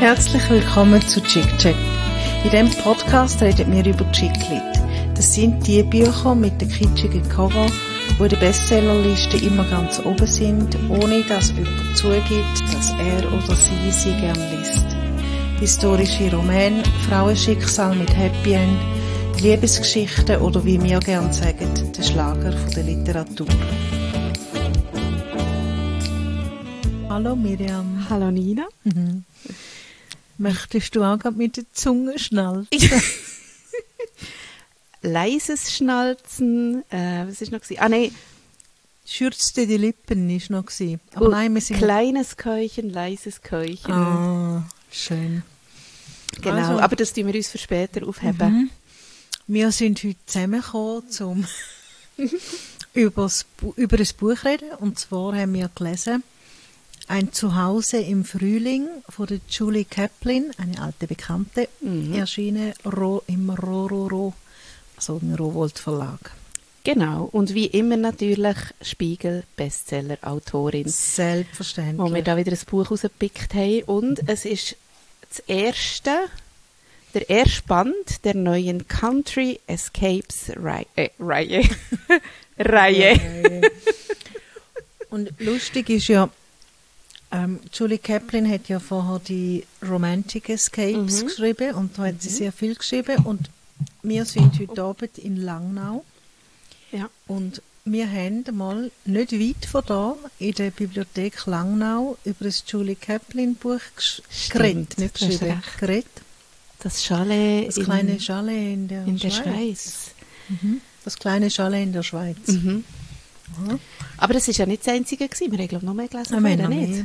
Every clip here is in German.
Herzlich willkommen zu Chick-Check. In diesem Podcast reden wir über Chick-Lit. Das sind die Bücher mit den kitschigen Cover, die in der Bestsellerliste immer ganz oben sind, ohne dass jemand zugibt, dass er oder sie gern liest. Historische Romane, Frauenschicksal mit Happy End, Liebesgeschichten oder wie wir gern sagen, der Schlager von der Literatur. Hallo Miriam. Hallo Nina. Mhm. Möchtest du auch gerade mit der Zunge schnalzen? Leises Schnalzen, was ist noch gewesen? Ah nein. Schürzte die Lippen ist noch gewesen. Aber nein, wir sind kleines Keuchen, leises Keuchen. Ah, schön. Genau, also, aber das tun wir uns für später aufheben. Mhm. Wir sind heute zusammengekommen, um über ein Buch reden. Und zwar haben wir gelesen «Ein Zuhause im Frühling» von der Julie Kaplan, eine alte Bekannte, erschienen im Rororo, also im Rowohlt Verlag. Genau, und wie immer natürlich Spiegel-Bestseller-Autorin. Selbstverständlich. Wo wir da wieder ein Buch rausgepickt haben. Und es ist der erste Band der neuen Country Escapes Reihe. Und lustig ist ja, Julie Kaplan hat ja vorher die Romantic Escapes geschrieben und da hat sie sehr viel geschrieben und wir sind heute Abend in Langnau. Ja. Und wir haben mal nicht weit von da in der Bibliothek Langnau über das Julie Kaplan Buch geredet. Nicht geschrieben, geredet. Das Chalet. Das kleine Chalet in der Schweiz. Mhm. Das kleine Chalet in der Schweiz. Mhm. Mhm. Aber das war ja nicht das Einzige gewesen. Wir haben, glaube ich, noch mehr gelesen. Nein, nicht?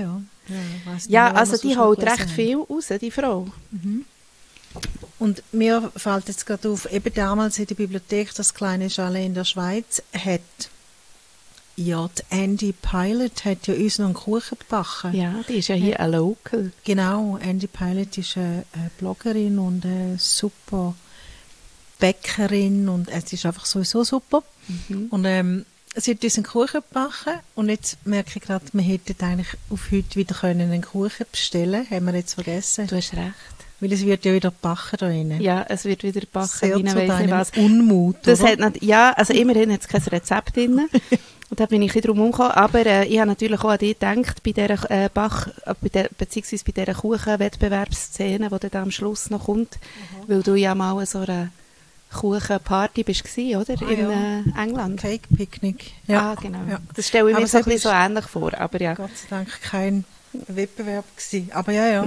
Ja, also die holt recht viel raus, die Frau. Mhm. Und mir fällt jetzt gerade auf, eben damals in der Bibliothek, das kleine Chalet in der Schweiz, hat ja die Andy Pilot hat ja uns noch einen Kuchen gebacken. Ja, die ist ja hier ein Local. Genau, Andy Pilot ist eine Bloggerin und eine super Bäckerin und es ist einfach sowieso super. Mhm. Und sie hat uns einen Kuchen gebacken und jetzt merke ich gerade, wir hätten eigentlich auf heute wieder einen Kuchen bestellen können. Haben wir jetzt vergessen. Du hast recht. Weil es wird ja wieder backen da drin. Ja, es wird wieder backen. Sehr zu deinem Unmut, das hat nicht, ja, also immerhin hat es kein Rezept drin. Und da bin ich ein bisschen drum herumgekommen. Aber ich habe natürlich auch an dich gedacht, bei dieser beziehungsweise bei dieser Kuchenwettbewerbsszene, die dann am Schluss noch kommt. Weil du ja mal so eine Kuchenparty bist gewesen, oder? In England. Cake Picnic. Ja. Ah, genau. Ja. Das stelle ich mir so ein bisschen so ähnlich vor. Aber ja. Gott sei Dank kein Wettbewerb gewesen. Aber ja.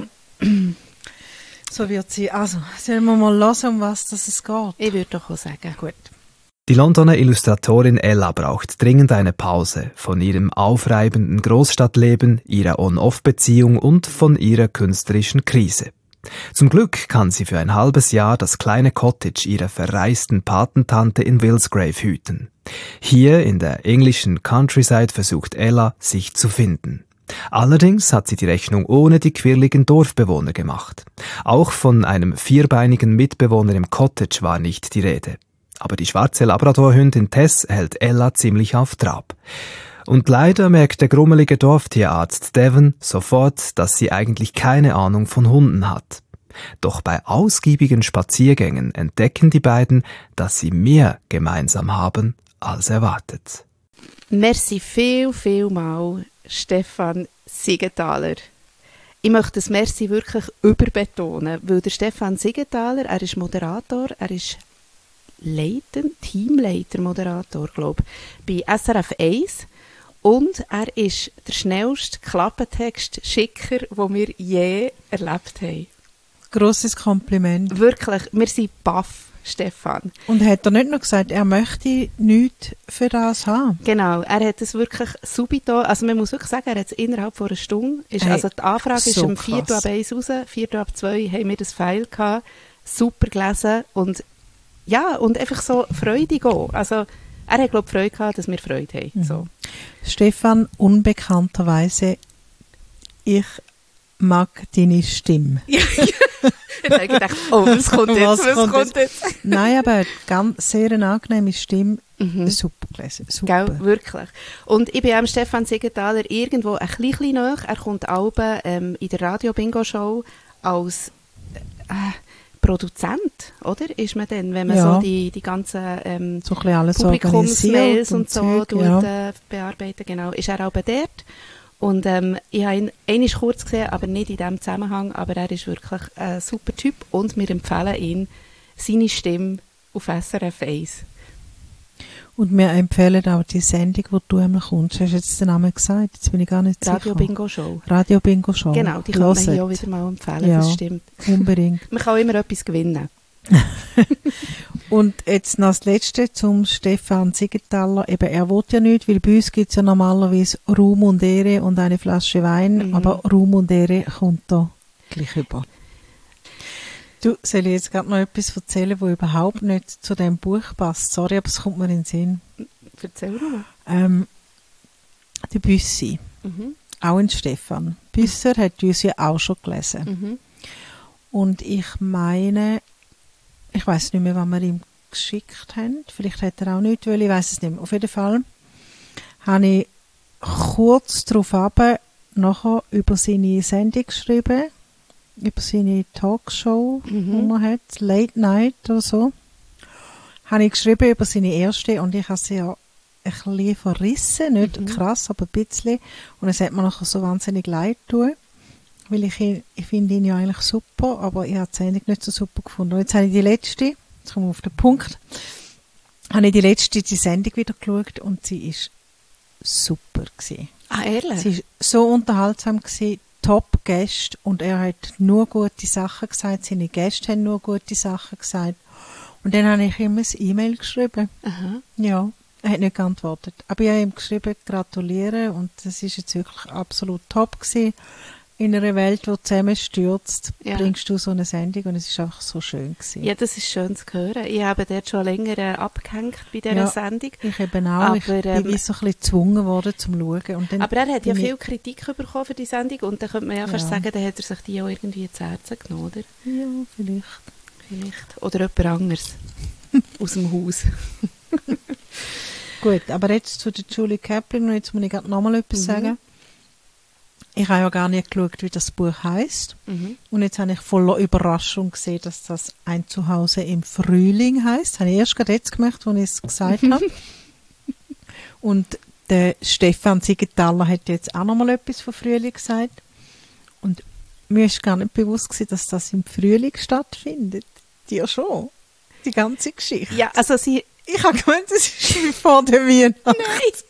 So wird sie. Also, sollen wir mal hören, um was es geht? Ich würde doch auch sagen. Gut. Die Londoner Illustratorin Ella braucht dringend eine Pause von ihrem aufreibenden Großstadtleben, ihrer On-Off-Beziehung und von ihrer künstlerischen Krise. Zum Glück kann sie für ein halbes Jahr das kleine Cottage ihrer verreisten Patentante in Willsgrave hüten. Hier in der englischen Countryside versucht Ella, sich zu finden. Allerdings hat sie die Rechnung ohne die quirligen Dorfbewohner gemacht. Auch von einem vierbeinigen Mitbewohner im Cottage war nicht die Rede. Aber die schwarze Labradorhündin Tess hält Ella ziemlich auf Trab. Und leider merkt der grummelige Dorftierarzt Devon sofort, dass sie eigentlich keine Ahnung von Hunden hat. Doch bei ausgiebigen Spaziergängen entdecken die beiden, dass sie mehr gemeinsam haben als erwartet. Merci viel mal, Stefan Siegenthaler. Ich möchte das Merci wirklich überbetonen, weil der Stefan Siegenthaler, er ist Moderator, er ist Teamleiter, Moderator, glaube ich, bei SRF 1 und er ist der schnellste Klappentext-Schicker, den wir je erlebt haben. Grosses Kompliment. Wirklich, wir sind baff, Stefan. Und hat er nicht noch gesagt, er möchte nichts für das haben? Genau, er hat es wirklich subito, also man muss wirklich sagen, er hat es innerhalb von einer Stunde, also die Anfrage so ist um 4:01 raus, 4:02 haben wir das File gehabt, super gelesen und ja, und einfach so freudig auch. Also er hat, glaube ich, Freude gehabt, dass wir Freude haben. So. Stefan, unbekannterweise, ich mag deine Stimme. Ich habe gedacht, was kommt jetzt? Nein, aber ganz sehr eine angenehme Stimme. Super gelesen. Super. Gell, wirklich. Und ich bin am Stefan Siegenthaler irgendwo ein bisschen näher. Er kommt in der Radio-Bingo-Show als Produzent, oder? Ist man dann, wenn man so die ganzen so alles Publikumsmails und so Zeug, bearbeitet, genau, ist er auch dort. Und ich habe ihn einmal kurz gesehen, aber nicht in diesem Zusammenhang, aber er ist wirklich ein super Typ und wir empfehlen ihm seine Stimme auf SRF 1. Und wir empfehlen auch die Sendung, wo du einmal kommst. Hast du jetzt den Namen gesagt? Jetzt bin ich gar nicht sicher. Radio-Bingo-Show. Radio-Bingo-Show. Genau, die kann man hier auch wieder mal empfehlen, ja, das stimmt. Unbedingt. Man kann immer etwas gewinnen. Und jetzt noch das Letzte zum Stefan Siegenthaler. Eben, er will ja nicht, weil bei uns gibt es ja normalerweise Ruhm und Ehre und eine Flasche Wein, aber Ruhm und Ehre kommt da gleich über. Du, soll ich jetzt gerade noch etwas erzählen, das überhaupt nicht zu diesem Buch passt? Sorry, aber es kommt mir in den Sinn. Erzähl mal. Die Büssi, auch ein Stefan. Büsser hat uns ja auch schon gelesen. Und ich meine, ich weiss nicht mehr, was wir ihm geschickt haben. Vielleicht hat er auch nicht, weil ich weiss es nicht mehr. Auf jeden Fall habe ich kurz darauf nachher über seine Sendung geschrieben, über seine Talkshow, die er hat, Late Night oder so. Habe ich geschrieben über seine erste und ich habe sie ja ein bisschen verrissen, nicht krass, aber ein bisschen. Und es hat mir nachher so wahnsinnig leid getan, weil ich finde ihn ja eigentlich super, aber ich habe die Sendung nicht so super gefunden. Und jetzt habe ich jetzt kommen wir auf den Punkt, habe ich die Sendung wieder geschaut und sie ist super gewesen. Ah, ehrlich? Sie war so unterhaltsam gewesen, Top-Gäste und er hat nur gute Sachen gesagt, seine Gäste haben nur gute Sachen gesagt. Und dann habe ich ihm ein E-Mail geschrieben. Aha. Ja, er hat nicht geantwortet. Aber ich habe ihm geschrieben, gratuliere und das ist jetzt wirklich absolut top gewesen. In einer Welt, die zusammenstürzt, bringst du so eine Sendung und es ist einfach so schön gewesen. Ja, das ist schön zu hören. Ich habe dort schon länger abgehängt bei dieser Sendung. Ich eben auch. Aber, ich bin wie so ein bisschen gezwungen worden zum Schauen. Und dann aber er hat ja viel Kritik bekommen für die Sendung und dann könnte man ja fast sagen, dann hat er sich die auch irgendwie zu Herzen genommen, oder? Ja, vielleicht. Oder jemand anderes aus dem Haus. Gut, aber jetzt zu der Julie Kaplan und jetzt muss ich gerade nochmal etwas sagen. Ich habe ja gar nicht geschaut, wie das Buch heisst. Und jetzt habe ich voller Überraschung gesehen, dass das «Ein Zuhause im Frühling» heisst. Das habe ich erst gerade jetzt gemacht, als ich es gesagt habe. Und der Stefan Siegenthaler hat jetzt auch nochmal etwas von Frühling gesagt. Und mir ist gar nicht bewusst gewesen, dass das im Frühling stattfindet. Dir schon? Die ganze Geschichte. Ja, also ich habe gemeint, das ist wie vor der Weihnacht. Nein!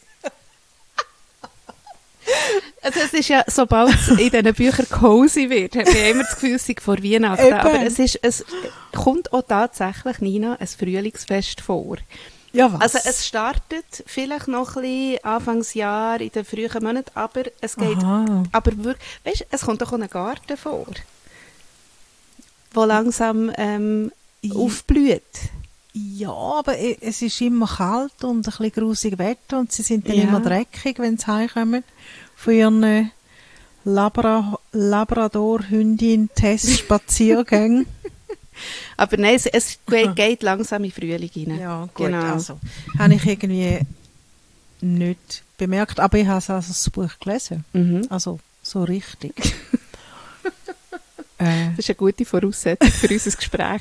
Also es ist ja, sobald es in diesen Büchern cozy wird, hat man immer das Gefühl, es sei vor Weihnachten. Eben. Aber es kommt auch tatsächlich, Nina, ein Frühlingsfest vor. Ja, was? Also es startet vielleicht noch ein bisschen Anfangsjahr, in den frühen Monaten, aber es geht, aber wirklich, weißt, es kommt doch auch ein Garten vor, der langsam aufblüht. Ja, aber es ist immer kalt und ein bisschen grusig Wetter und sie sind dann immer dreckig, wenn sie heimkommen von ihren Labrador-Hündin-Test-Spaziergängen. Aber nein, es geht langsam in Frühling rein. Ja, gut, genau. Also habe ich irgendwie nicht bemerkt, aber ich habe also das Buch gelesen. Also so richtig. Das ist eine gute Voraussetzung für unser Gespräch.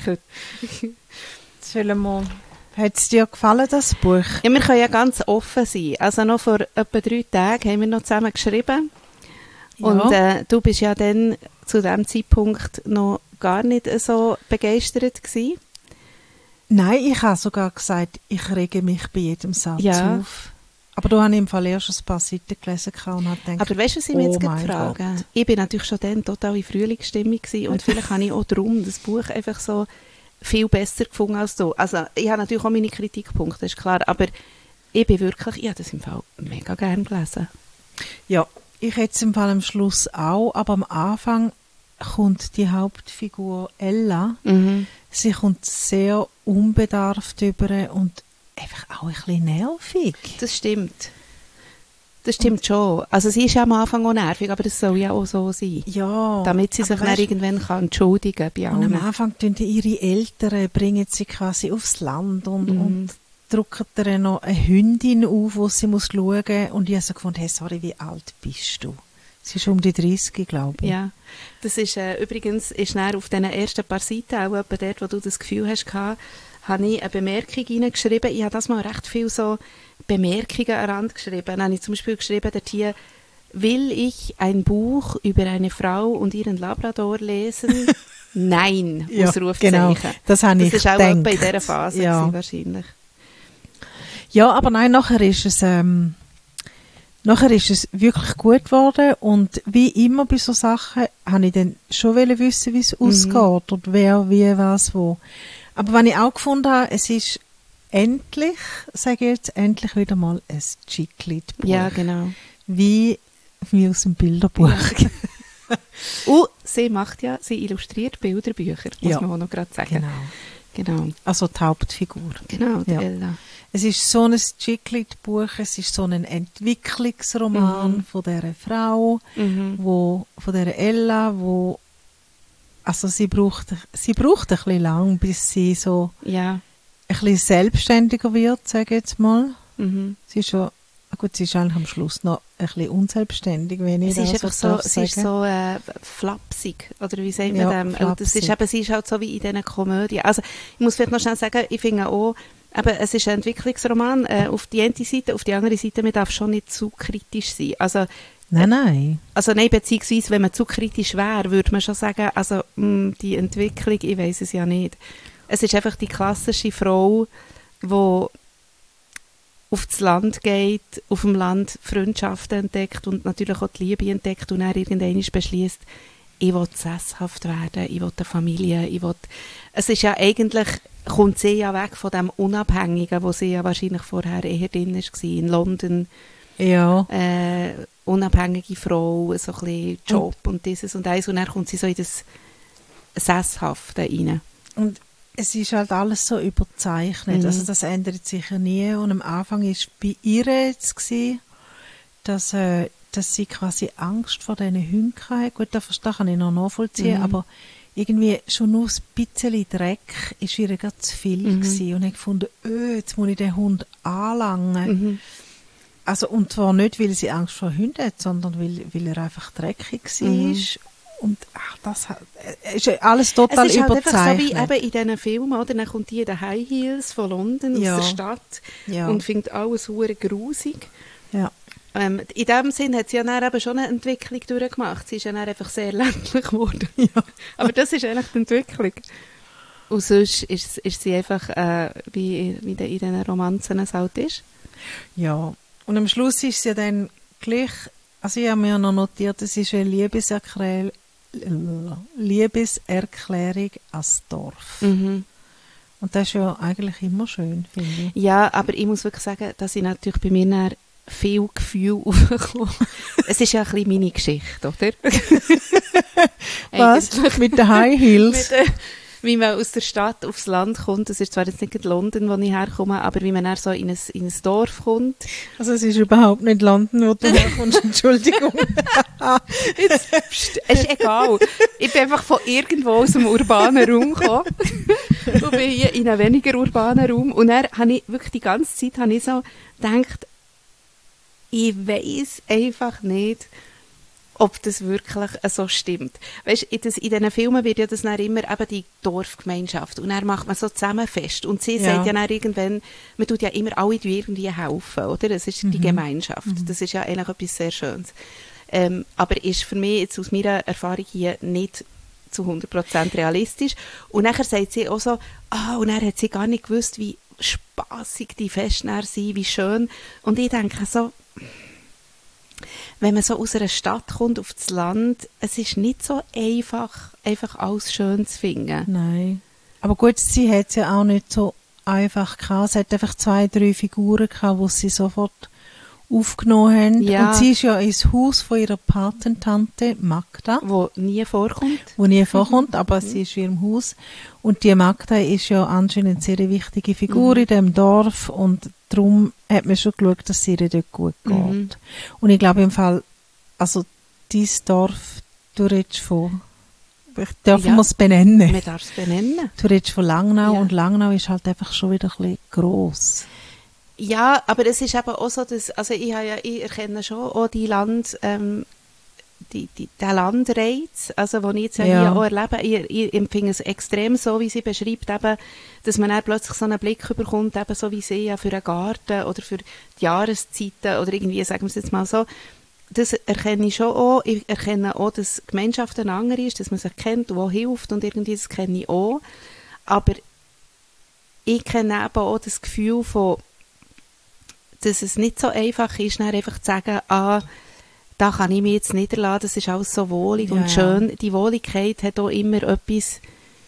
Hat es dir gefallen, das Buch? Ja, wir können ja ganz offen sein. Also noch vor etwa 3 Tagen haben wir noch zusammen geschrieben. Ja. Und du bist ja dann zu diesem Zeitpunkt noch gar nicht so begeistert gewesen. Nein, ich habe sogar gesagt, ich rege mich bei jedem Satz auf. Aber du hast im Fall erst ein paar Seiten gelesen und habe gedacht, aber weißt du, was ich mich jetzt gerade frage? Ich bin natürlich schon dann total in Frühlingsstimmung gewesen und vielleicht habe ich auch darum das Buch einfach so viel besser gefunden als du. Also ich habe natürlich auch meine Kritikpunkte, das ist klar, aber ich bin wirklich, ich habe das im Fall mega gerne gelesen. Ja, ich hätte es im Fall am Schluss auch, aber am Anfang kommt die Hauptfigur Ella, sie kommt sehr unbedarft über und einfach auch ein bisschen nervig. Das stimmt. Das stimmt schon. Also sie ist ja am Anfang auch nervig, aber das soll ja auch so sein. Ja. Damit sie sich dann irgendwann kann entschuldigen bei Und allen. am Anfang tun ihre Eltern, bringen sie quasi aufs Land und drücken ihr noch eine Hündin auf, die sie muss schauen muss. Und ich habe so gefunden, hey, sorry, wie alt bist du? Sie ist um die 30, glaube ich. Ja, das ist übrigens ist dann auf diesen ersten paar Seiten, auch etwa dort, wo du das Gefühl hast, habe ich eine Bemerkung reingeschrieben. Ich habe das mal recht viel so Bemerkungen an den Rand geschrieben. Dann habe ich zum Beispiel geschrieben, dort hier, will ich ein Buch über eine Frau und ihren Labrador lesen? Nein, Ja, Ausrufezeichen. genau. Das habe ich ist auch gedacht. etwa in dieser Phase Ja. gewesen, wahrscheinlich. Ja, aber nein, nachher ist es wirklich gut geworden und wie immer bei so Sachen habe ich dann schon wissen, wie es ausgeht und wer, wie, was, wo. Aber wenn ich auch gefunden habe, es ist endlich, sage ich jetzt, endlich wieder mal ein Chick-Lit-Buch. Ja, genau. Wie aus dem Bilderbuch. Und sie illustriert Bilderbücher, muss Ja. man auch noch gerade sagen. Genau. Also die Hauptfigur. Genau, die Ja. Ella. Es ist so ein Chick-Lit-Buch, es ist so ein Entwicklungsroman von dieser Frau, von dieser Ella, also sie braucht ein bisschen lang, bis sie so Ja. ein bisschen selbstständiger wird, sage ich jetzt mal. Mhm. Sie ist eigentlich am Schluss noch ein bisschen unselbstständig, wenn ich Sie ist das einfach so so, sie ist so flapsig, oder wie sagt man Ja, dem? Und das ist flapsig. sie ist halt so wie in diesen Komödien. Also, ich muss vielleicht noch schnell sagen, ich finde auch, aber es ist ein Entwicklungsroman, auf die eine Seite, auf die andere Seite, man darf schon nicht zu kritisch sein. Also, Nein. beziehungsweise, wenn man zu kritisch wäre, würde man schon sagen, also, die Entwicklung, ich weiss es ja nicht. Es ist einfach die klassische Frau, die auf das Land geht, auf dem Land Freundschaften entdeckt und natürlich auch die Liebe entdeckt und dann irgendwann beschließt, ich will sesshaft werden, ich will eine Familie, es ist ja eigentlich, kommt sie ja weg von dem Unabhängigen, wo sie ja wahrscheinlich vorher eher drin war, in London, Ja. unabhängige Frau, so ein bisschen Job und dieses und eins und dann kommt sie so in das Sesshafte rein. Und es ist halt alles so überzeichnet. Also das ändert sich ja nie. Und am Anfang war bei ihr jetzt gewesen, dass sie quasi Angst vor diesen Hunden hatte. Gut, das kann ich noch nachvollziehen, aber irgendwie schon nur ein bisschen Dreck war ihr gerade zu viel gewesen. Und ich gefunden, jetzt muss ich den Hund anlangen. Also, und zwar nicht, weil sie Angst vor Hunden hat, sondern weil er einfach dreckig war. Und das ist alles total es ist überzeichnet. Halt einfach so wie eben in diesen Filmen, oder? Dann kommt die in den High Heels von London, aus der Stadt, und findet alles verdammt grusig. Ja. In dem Sinn hat sie ja dann eben schon eine Entwicklung durchgemacht. Sie ist ja dann einfach sehr ländlich geworden. Ja. Aber das ist eigentlich die Entwicklung. Und sonst ist sie einfach, wie in diesen Romanzen es halt ist. Ja. Und am Schluss ist sie dann gleich, also ich habe mir noch notiert, es ist eine Liebeserklärung ans Dorf. Und das ist ja eigentlich immer schön, finde ich. Ja, aber ich muss wirklich sagen, dass ich natürlich bei mir dann viel Gefühl aufgekommen. Es ist ja ein bisschen meine Geschichte, oder? Was? Mit den High Heels? Wie man aus der Stadt aufs Land kommt. Das ist zwar jetzt nicht London, wo ich herkomme, aber wie man dann so in ein Dorf kommt. Also es ist überhaupt nicht London, wo du herkommst, Entschuldigung. Es ist egal. Ich bin einfach von irgendwo aus dem urbanen Raum gekommen und bin hier in einem weniger urbanen Raum. Und dann habe ich wirklich die ganze Zeit so gedacht, ich weiss einfach nicht, ob das wirklich so stimmt. Weißt, in diesen Filmen wird ja das dann immer eben die Dorfgemeinschaft und dann macht man so Zusammenfest und sie sagt ja dann irgendwann, man tut ja immer alle irgendwie helfen, oder? Das ist die Gemeinschaft. Das ist ja eigentlich etwas sehr Schönes. Aber ist für mich jetzt aus meiner Erfahrung hier nicht zu 100% realistisch. Und nachher sagt sie auch so, und dann hat sie gar nicht gewusst, wie spassig die Feste sind, wie schön. Und ich denke so, wenn man so aus einer Stadt kommt auf das Land, es ist nicht so einfach alles schön zu finden. Nein. Aber gut, sie hat es ja auch nicht so einfach gehabt. Sie hat einfach 2, 3 Figuren gehabt, die sie sofort aufgenommen haben. Ja. Und sie ist ja ins Haus von ihrer Patentante Magda. Wo nie vorkommt. Aber sie ist in ihrem Haus. Und die Magda ist ja anscheinend eine sehr wichtige Figur in diesem Dorf und darum hat man schon geschaut, dass es ihr dort gut geht. Mhm. Und ich glaube im Fall, also dieses Dorf, du redest von, dürfen wir es benennen? Man darf es benennen. Du redest von Langnau Ja. und Langnau ist halt einfach schon wieder ein bisschen gross. Ja, aber es ist eben auch so, dass, also ich erkenne schon auch die den Landreiz, also den ich jetzt ja Ja. hier auch erlebe. Ich empfinde es extrem so, wie sie beschreibt, eben, dass man dann plötzlich so einen Blick bekommt, eben so wie sie ja für einen Garten oder für die Jahreszeiten oder irgendwie, sagen wir es jetzt mal so. Das erkenne ich schon auch. Ich erkenne auch, dass die Gemeinschaft eine andere ist, dass man sich kennt und auch hilft und irgendwie, das kenne ich auch. Aber ich kenne eben auch das Gefühl von, dass es nicht so einfach ist, dann einfach zu sagen, da kann ich mich jetzt niederlassen, das ist alles so wohlig Ja, und schön. Die Wohligkeit hat auch immer etwas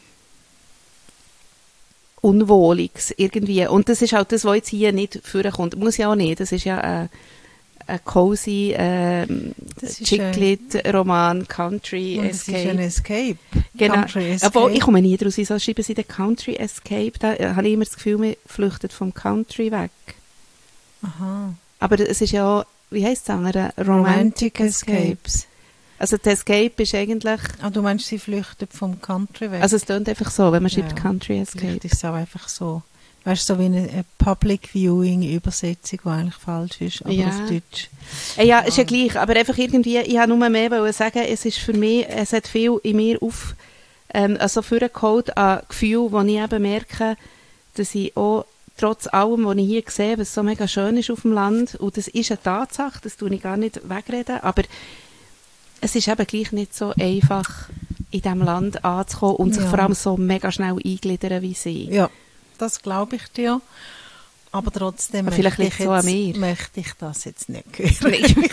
Unwohliges irgendwie. Und das ist halt das, was jetzt hier nicht vorkommt. Muss ja auch nicht, das ist ja ein cozy Das ist Chick-Lit-Roman, Country Und es ist ein Escape. Escape. Genau. Country Escape. Obwohl, ich komme nie draus, so schreiben sie den Country Escape, da habe ich immer das Gefühl, man flüchtet vom Country weg. Aha. Aber es ist ja auch, wie heisst es andere? Romantic Escapes. Also das Escape ist eigentlich, Ah, du meinst, sie flüchtet vom Country weg? also es klingt einfach so, wenn man schreibt Ja. Country Escape. Vielleicht ist es auch einfach so. Weißt du, so wie eine Public Viewing Übersetzung, die eigentlich falsch ist, aber Ja. auf Deutsch. Ja, ist ja gleich, aber einfach irgendwie, ich habe nur mehr wollen sagen, es ist für mich, es hat viel in mir also vorgeholt an Gefühl, wo ich eben merke, dass ich auch trotz allem, was ich hier sehe, was so mega schön ist auf dem Land, und das ist eine Tatsache, das tue ich gar nicht wegreden, aber es ist eben gleich nicht so einfach, in diesem Land anzukommen und sich Ja. vor allem so mega schnell eingliedern wie sie. Ja, das glaube ich dir. Aber trotzdem Aber vielleicht liegt es auch an mir. möchte ich das jetzt nicht hören.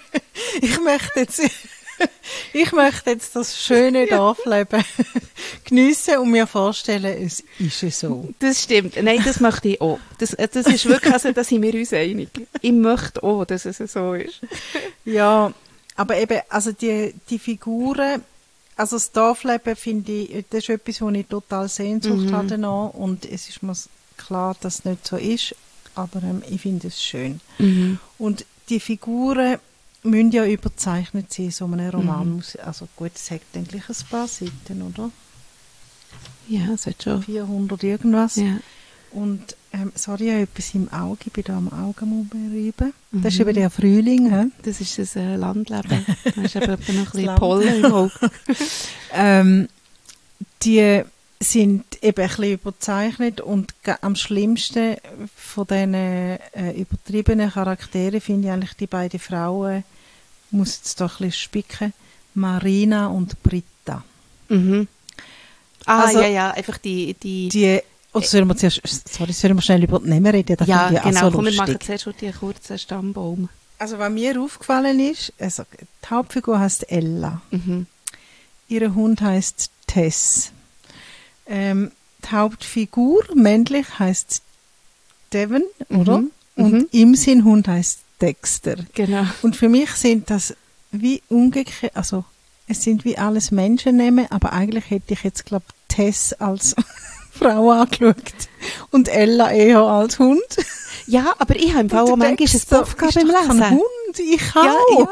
Ich möchte jetzt das schöne Dorfleben geniessen und mir vorstellen, es ist so. Das stimmt. Nein, das möchte ich auch. Das ist wirklich, also, da sind wir uns einig. Ich möchte auch, dass es so ist. Ja, aber eben, also die Figuren, also das Dorfleben finde ich, das ist etwas, wo ich total Sehnsucht habe danach, und es ist mir klar, dass es nicht so ist, aber ich finde es schön. Und die Figuren müssen ja überzeichnet sein, so einem Roman. Also gut, es hat eigentlich ein paar Seiten, oder? Ja, es hat schon. 400 irgendwas. Ja. Und, sorry, ich habe etwas im Auge, ich bin da am Augen reiben. Das ist eben der Frühling, he? Das ist das Landleben. Da ist eben noch ein bisschen Land. Pollen im Auge. Die sind eben ein bisschen überzeichnet, und am schlimmsten von diesen übertriebenen Charakteren finde ich eigentlich die beiden Frauen, ich muss jetzt doch ein bisschen spicken, Marina und Britta. Mhm. Also, ja, einfach die oder sollen wir zuerst, sollen wir schnell über die Namen reden? Das ja, finde ich auch genau, so komm, wir lustig. machen zuerst schon die kurzen Stammbaum. Also was mir aufgefallen ist, also die Hauptfigur heißt Ella. Mhm. Ihr Hund heißt Tess. Die Hauptfigur, männlich, heißt Devon, oder? Und ihm sein Hund heißt Dexter. Genau. Und für mich sind das wie umgekehrt, also es sind wie alles Menschennamen, aber eigentlich hätte ich jetzt, glaube ich, Tess als Frau angeschaut und Ella eher als Hund. Ja, aber ich habe im Fall auch manchmal ein Buff gehabt beim Kein Lesen. Hund, ich Ja, auch.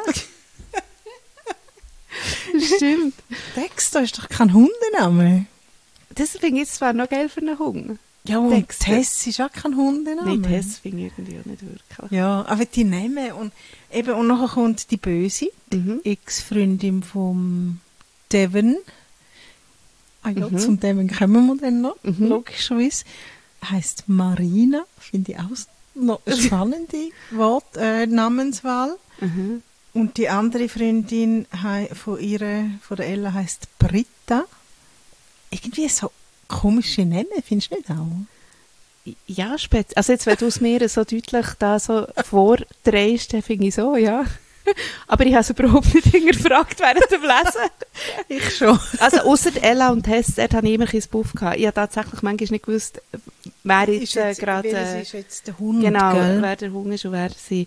Stimmt. Dexter ist doch kein Hundename. Das finde ich zwar noch geil für einen Hund. Ja, und Dexter. Tess ist auch kein Hundename. Nein, Tess finde ich irgendwie auch nicht wirklich. Ja, aber die Namen und eben, und nachher kommt die Böse, die Ex-Freundin vom Devon. Ah ja, zum Devon kommen wir dann noch, logischerweise. Heißt Marina, finde ich auch noch eine spannende Namenswahl. Und die andere Freundin von der Ella heißt Britta. Irgendwie so komische Namen, findest du nicht auch? Ja, also jetzt, wenn du es mir so deutlich da so vordrehst, dann finde ich so, ja. Aber ich habe es überhaupt nicht hinterfragt während dem Lesen. Ich schon. Also ausser Ella und Tess, dort habe ich immer ein Buff gehabt. Ich habe tatsächlich manchmal nicht gewusst, wer jetzt gerade... Welches ist jetzt der Hund, genau, gell? wer der Hund ist und wer sie...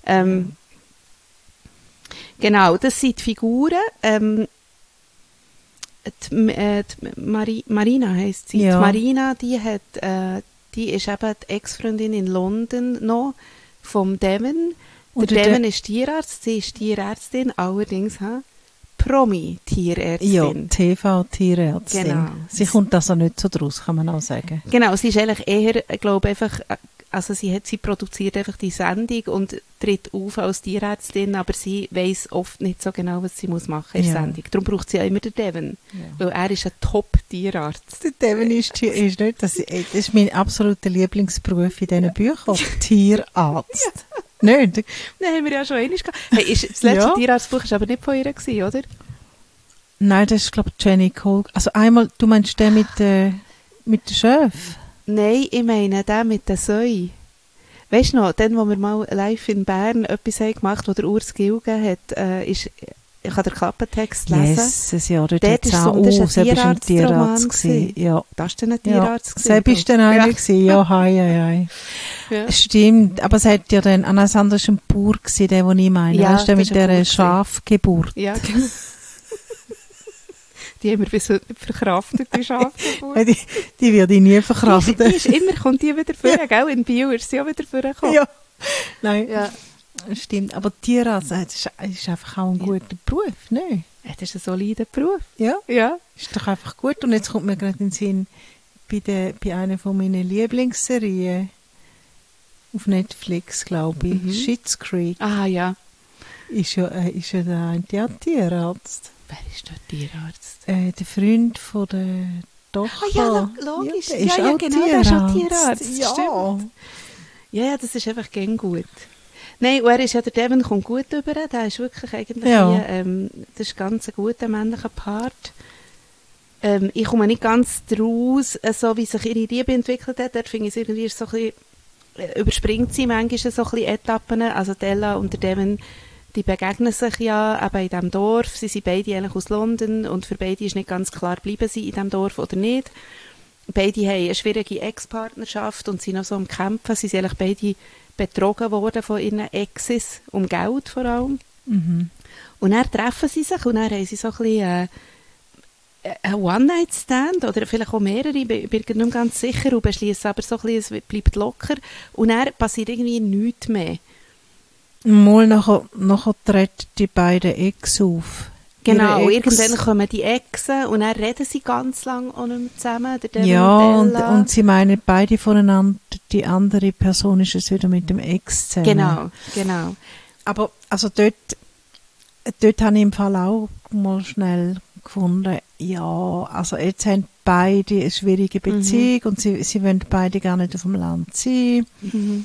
Genau, das sind die Figuren. Marina heisst sie. Ja. Die Marina, die ist eben die Ex-Freundin in London noch. vom Devon. Der Devon ist Tierarzt, sie ist Tierärztin, allerdings Promi-Tierärztin. Ja, TV-Tierärztin. Genau. Sie kommt also nicht so draus, kann man auch sagen. Genau, sie ist eigentlich eher, glaube einfach, also sie produziert einfach die Sendung und tritt auf als Tierärztin, aber sie weiss oft nicht so genau, was sie muss machen in der Sendung. Darum braucht sie ja immer den Devon, weil er ist ein Top-Tierarzt. Der Devon ist nicht, das ist mein absoluter Lieblingsberuf in diesen Büchern, Tierarzt. Nicht? Nein, haben wir ja schon einmal gehabt. Hey, das letzte Tierarztbuch war aber nicht von ihr gewesen, oder? Nein, das ist, glaube ich, Jenny Cole. Also einmal, du meinst den mit dem Schöf? Nein, ich meine den mit den Säu. Weißt du noch, den, wo wir mal live in Bern etwas haben gemacht, wo der Urs Gilgen hat, ich kann den Klappentext lesen. Jesus, ja, dort hat es auch, das war ein Tierarzt gewesen. Ja. Das war dann ein Tierarzt gewesen. Selbst bist dann einer gewesen, ja, hei. Ja. Stimmt, aber es hat ja dann, das andere war ein Bauer gewesen, der, den ich meine. Ja, weißt du, mit dieser Schafgeburt. Ja, genau. Die haben wir bis heute nicht verkraftet, die Schafgeburt. Die wird ich nie verkraften. Die ist immer, kommt die wieder vor, gell? In Bio ist sie auch wieder vorgekommen. Ja. Nein, ja. Stimmt. Aber Tierarzt ist einfach auch ein guter Beruf, ne? Ja, das ist ein solider Beruf. Ja. Ja. Ist doch einfach gut. Und jetzt kommt mir gerade in den Sinn, bei einer von meinen Lieblingsserien auf Netflix, glaube ich, Schitt's Creek. Ah, ja. Ist ja der Tierarzt. Wer ist der Tierarzt? Der Freund von der Tochter. Ah ja, logisch. Ja, der ist auch genau, Tierarzt. der ist auch Tierarzt. Ja. Stimmt. Ja, das ist einfach gern gut. Nein, und er ist ja, der Devon kommt gut über. Der ist wirklich eigentlich das ist ganz ein guter männlicher Part. Ich komme nicht ganz draus, so wie sich ihre Liebe entwickelt hat. Dort finde ich es irgendwie so ein bisschen, überspringt sie manchmal so ein bisschen Etappen. Also Della und der Devon, die begegnen sich ja eben in diesem Dorf. Sie sind beide eigentlich aus London und für beide ist nicht ganz klar, bleiben sie in diesem Dorf oder nicht. Beide haben eine schwierige Ex-Partnerschaft und sind noch so am Kämpfen. Sie sind eigentlich beide betrogen worden von ihren Exes, um Geld vor allem. Mhm. Und dann treffen sie sich und dann haben sie so ein bisschen ein One-Night-Stand oder vielleicht auch mehrere, ich bin nicht mehr ganz sicher und beschließen aber so ein bisschen, es bleibt locker und dann passiert irgendwie nichts mehr. Mal nachher treten die beiden Ex auf. Genau, irgendwann kommen die Exen und dann reden sie ganz lange auch nicht mehr zusammen. Ja, und sie meinen beide voneinander, die andere Person ist es wieder mit dem Ex zusammen. Genau. Aber also dort habe ich im Fall auch mal schnell gefunden, ja, also jetzt haben beide eine schwierige Beziehung und sie wollen beide gar nicht auf dem Land sein. Mhm.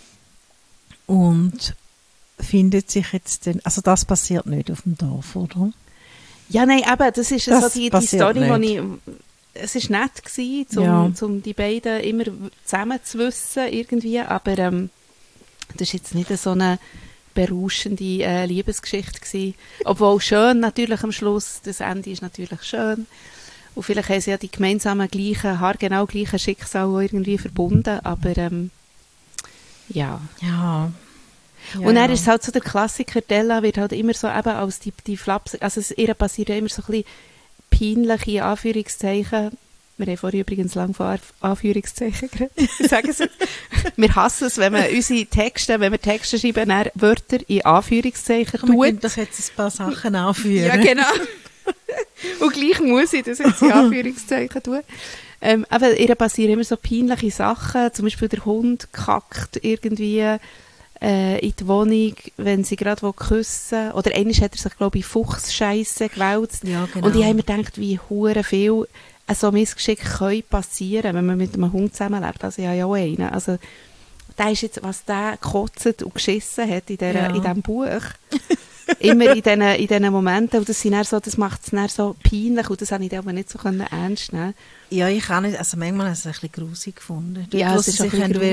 Und findet sich jetzt dann, also das passiert nicht auf dem Dorf, oder? Ja, nein, eben, das ist so die Story, die es war nett gewesen, um die beiden immer zusammen zu wissen, irgendwie, aber das ist jetzt nicht so eine berauschende Liebesgeschichte gewesen. Obwohl schön, natürlich am Schluss, das Ende ist natürlich schön. Und vielleicht haben sie ja die gemeinsamen haargenau gleichen Schicksale irgendwie verbunden, aber ja. Und dann ist es halt so der Klassiker, Della wird halt immer so eben als die Flaps, also ihr passiert ja immer so ein bisschen peinliche Anführungszeichen. Wir haben vorhin übrigens lange von Anführungszeichen geredet. Ich sage es jetzt. Wir hassen es, wenn wir Texte schreiben, dann Wörter in Anführungszeichen tun. Wir können doch jetzt ein paar Sachen anführen. Ja, genau. Und gleich muss ich das jetzt in Anführungszeichen tun. Aber ihr passieren immer so peinliche Sachen. Zum Beispiel der Hund kackt irgendwie in die Wohnung, wenn sie gerade küssen will. Oder einmal hat er sich, glaube ich, Fuchsscheisse gewälzt. Ja, genau. Und ich habe mir gedacht, wie hure viel so Missgeschick können passieren, wenn man mit einem Hund zusammenlebt. Also ich habe ja auch einen. Also, der ist jetzt, was der gekotzt und geschissen hat in diesem Buch. Immer in diesen Momenten. Und das macht es dann so peinlich. Und das habe ich dann aber nicht so ernst nehmen. Ja, ich kann nicht. Also manchmal habe ich es ein bisschen grusig gefunden. Dort, wo sie sich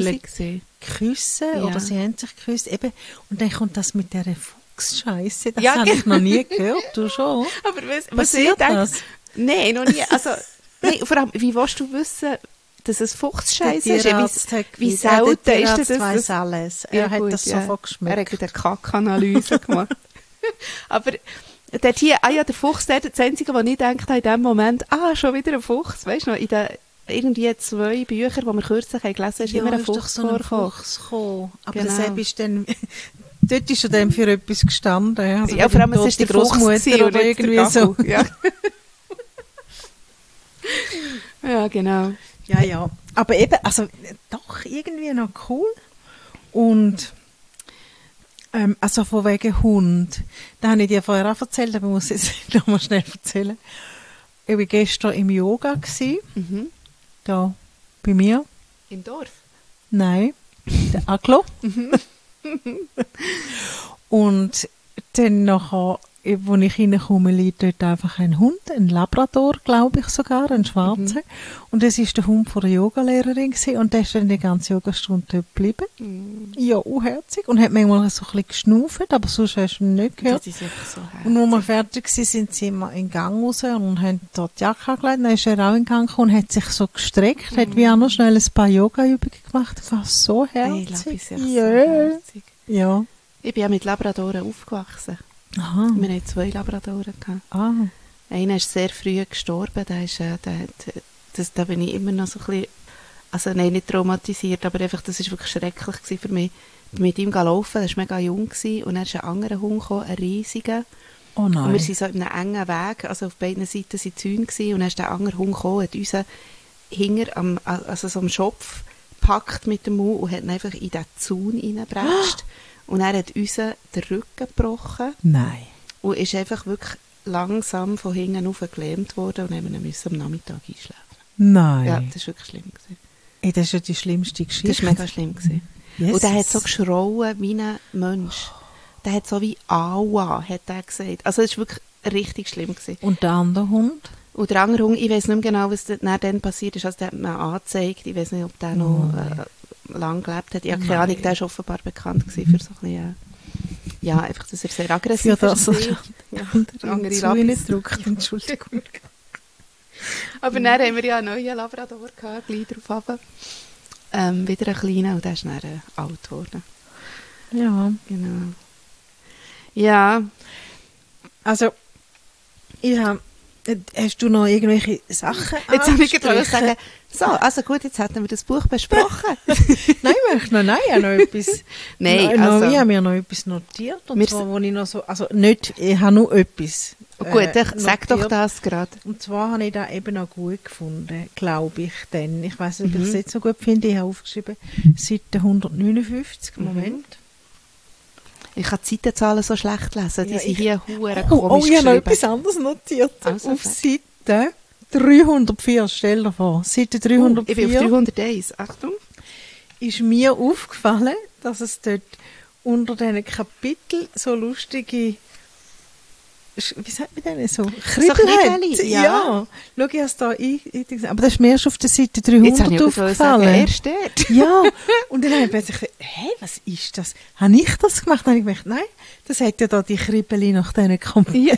küssen oder sie haben sich geküsst. Eben. Und dann kommt das mit dieser Fuchsscheisse. Das habe ich noch nie gehört. Du schon? Aber was ich denke, nein, noch nie. Also, nein, vor allem, wie willst du wissen, dass es Fuchsscheisse ist? Wie selten ist das? Alles. Er hat das sofort geschmeckt. Er hat eine Kackanalyse gemacht. Aber dort hier, der Fuchs, das Einzige, was ich gedacht habe in dem Moment, schon wieder ein Fuchs, weißt du noch, irgendwie 2 Bücher, die wir kürzlich gelesen haben, ist immer ein Fuchs vorgekommen. Aber genau. das ist dann... Dort ist er dann für etwas gestanden. Also ja, vor allem, es ist die Großmutter oder irgendwie so. Ja. Ja, genau. Ja. Aber eben, also doch irgendwie noch cool. Und also von wegen Hund. Da habe ich dir vorher auch erzählt, aber ich muss es noch mal schnell erzählen. Ich war gestern im Yoga gewesen, da bei mir. Im Dorf? Nein, der Aglo. Und dann nachher, als ich reinkomme, liegt dort einfach ein Hund, ein Labrador, glaube ich sogar, ein schwarzer. Und das war der Hund von der Yogalehrerin gewesen, und der ist dann die ganze Yogastunde dort geblieben. Ja, herzig. Und hat manchmal so ein bisschen geschnauft, aber sonst hast du ihn nicht gehört. Das ist einfach so herzig. Und als wir fertig waren, sind sie immer in den Gang raus und haben dort die Jacke angelegt. Dann ist er auch in den Gang gekommen und hat sich so gestreckt, hat wie auch noch schnell ein paar Yoga-Übungen gemacht. Das war so herzig. So herzig. Ja. Ich bin ja mit Labradoren aufgewachsen. Aha. Wir hatten 2 Labradoren gehabt. Ah. Einer ist sehr früh gestorben. Da bin ich immer noch so ein bisschen, also nein, nicht traumatisiert, aber einfach, das war wirklich schrecklich gewesen für mich. Mit ihm laufen, er war mega jung gewesen, und dann ist ein anderer Hund gekommen, ein riesiger. Oh nein. Und wir waren so in einem engen Weg, also auf beiden Seiten waren Zäune gewesen, und dann ist der andere Hund gekommen, hat uns hinter also so am Schopf gepackt mit dem Mund und hat ihn einfach in den Zaun reingebracht. Und er hat uns den Rücken gebrochen. Nein. Und ist einfach wirklich langsam von hinten auf gelähmt worden, und haben ihn am Nachmittag einschlafen. Nein. Ja, das war wirklich schlimm gewesen. Ey, das ist ja die schlimmste Geschichte. Das war mega schlimm gewesen. Jesus. Und der hat so geschrauen wie ein Mensch. Der hat so wie Aua, hat er gesagt. Also es war wirklich richtig schlimm gewesen. Und der andere Hund? Und der andere Hund, ich weiss nicht mehr genau, was dann passiert ist. Also der hat mir angezeigt. Ich weiss nicht, ob der noch lang gelebt hat. Ich habe keine Ahnung, der war offenbar bekannt gewesen für so ein bisschen, ja, einfach, dass er sehr aggressiv das war. Ja, der andere Labis. Entschuldigung. Aber dann haben wir ja einen neuen Labrador gehabt, gleich drauf runter. Wieder einen kleinen, und der ist dann alt geworden. Ja. Genau. Ja. Also, hast du noch irgendwelche Sachen? Jetzt habe ich gerade sagen, so, also gut, jetzt hätten wir das Buch besprochen. Nein, ich habe noch etwas. Nein, also. Ich habe mir noch etwas notiert. Und zwar, wo ich noch so, also nicht, ich habe nur etwas. Gut, sag doch das gerade. Und zwar habe ich das eben noch gut gefunden, glaube ich. Denn ich weiß nicht, ob ich es jetzt so gut finde. Ich habe aufgeschrieben, Seite 159, Moment. Ich kann die Seitenzahlen so schlecht lesen, die sind hier verdammt komisch geschrieben. Ich habe noch etwas anderes notiert. Also, auf Seite 304, stell dir vor, Seite 304. Ich bin auf 301, Achtung. Ist mir aufgefallen, dass es dort unter diesen Kapiteln so lustige, wie sagt man denn so? Kribbel hat. Ja. Schau, ich habe es da eingesehen. Aber das ist mir erst auf der Seite 300 aufgefallen. Erst dort. Ja. Und dann habe ich plötzlich gedacht, was ist das? Habe ich das gemacht? Dann habe ich gedacht, nein, das hat ja da die Kribbeli nach diesen Kapiteln.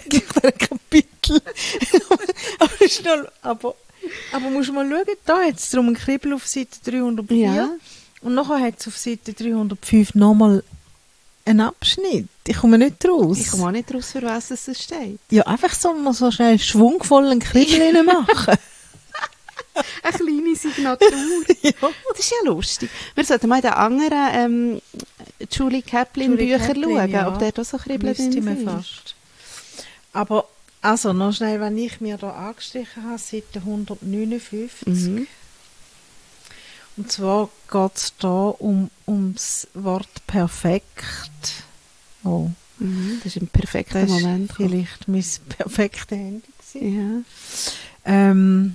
aber musst du mal schauen, da hat es darum einen Kribbel auf Seite 304. Ja. Und nachher hat es auf Seite 305 nochmal einen Abschnitt. Ich komme nicht raus. Ich komme auch nicht raus, für was es steht. Ja, einfach so schnell schwungvollen Kribbel machen. Eine kleine Signatur. Ja. Das ist ja lustig. Wir sollten mal in den anderen Julie Kaplan-Büchern schauen, ja, ob der da so Kribbeln drin sind. Fast. Aber, also, noch schnell, wenn ich mir da angestrichen habe, Seite 159. Und zwar geht es da ums Wort perfekt. Oh. Das ist ein perfekter Moment. Das war vielleicht mein perfektes Handy gewesen. Ja.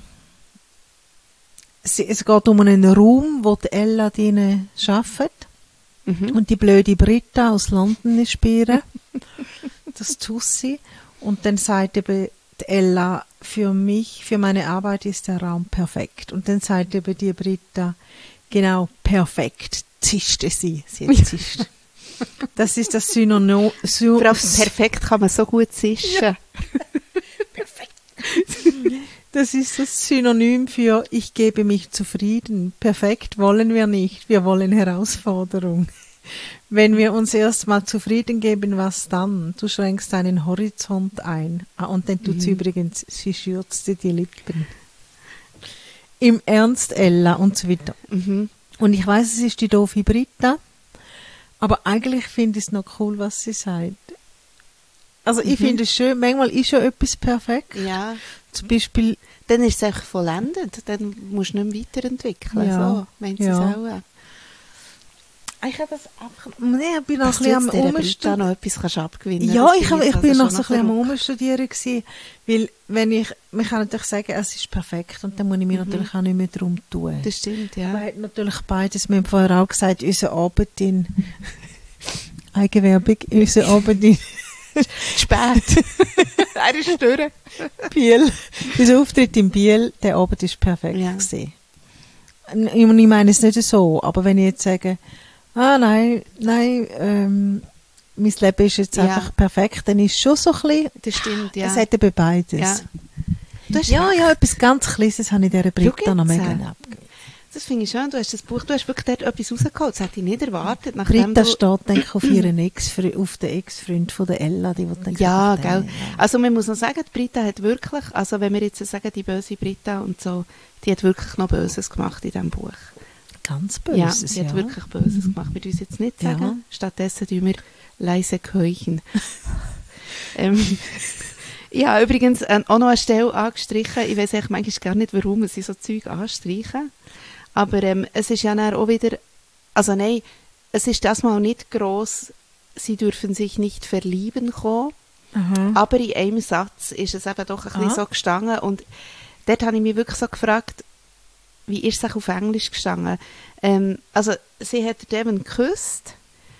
Es geht um einen Raum, wo die Ella drin arbeitet. Und die blöde Britta aus London ist bei ihr. Das tut sie. Und dann sagt eben die Ella, für meine Arbeit ist der Raum perfekt. Und dann sagt eben die Britta, genau, perfekt, zischte sie. Sie hat zischt. Das ist das Synonym. Perfekt kann man so gut zischen. Ja. Perfekt. Das ist das Synonym für ich gebe mich zufrieden. Perfekt wollen wir nicht, wir wollen Herausforderung. Wenn wir uns erst mal zufrieden geben, was dann? Du schränkst deinen Horizont ein. Und dann tut sie übrigens, sie schürzte die Lippen. im Ernst Ella und so weiter. Mhm. Und ich weiss, es ist die doofe Britta, aber eigentlich finde ich es noch cool, was sie sagt. Also ich finde es schön, manchmal ist ja etwas perfekt. Ja. Zum Beispiel, Dann ist es einfach vollendet. Dann musst du nicht mehr weiterentwickeln. Ja. So meint sie es Ja. auch. ich habe das einfach, ich bin noch Dass ein du bisschen am jetzt dieser Britta Umstudieren. noch etwas kannst abgewinnen. Ja, das ich finde bin also noch schon so ein bisschen am verrückt. Umstudieren gewesen, weil man kann natürlich sagen, es ist perfekt und dann muss ich mir natürlich auch nicht mehr darum tun. Das stimmt, Man ja. hat natürlich beides, wir haben vorher auch gesagt, unser Abend in Eigenwerbung, unser Abend in Spät. Er ist durch. Biel, unser Auftritt in Biel, der Abend ist perfekt Ja. gewesen. Und ich meine es nicht so, aber wenn ich jetzt sage, nein, mein Leben ist jetzt Ja. einfach perfekt, dann ist es schon so ein bisschen, Das stimmt, ja. es hat eben beides. Ja. Du hast Ja, recht. ja, etwas ganz Kleines habe ich dieser Britta noch jetzt, mega äh, abgegeben. Das finde ich schön. Du hast wirklich dort etwas rausgeholt. Das hätte ich nicht erwartet. Nachdem Britta du steht, denke ich, auf den Ex-Freund von der Ella, die denke Ja, ich, gell. Also man muss noch sagen, die Britta hat wirklich, also wenn wir jetzt sagen, die böse Britta und so, die hat wirklich noch Böses gemacht in diesem Buch. Ganz Ja, Böses, sie hat wirklich Böses gemacht. Wir uns jetzt nicht sagen. Ja. Stattdessen tun wir leise keuchen. Ja, übrigens auch noch eine Stelle angestrichen. Ich weiss eigentlich manchmal gar nicht, warum sie so Zeug anstreichen. Aber es ist ja dann auch wieder, also nein, es ist das mal nicht gross, sie dürfen sich nicht verlieben kommen. Mhm. Aber in einem Satz ist es eben doch ein bisschen so gestanden. Und dort habe ich mich wirklich so gefragt, wie ist es auf Englisch gestanden? Also sie hat Devon geküsst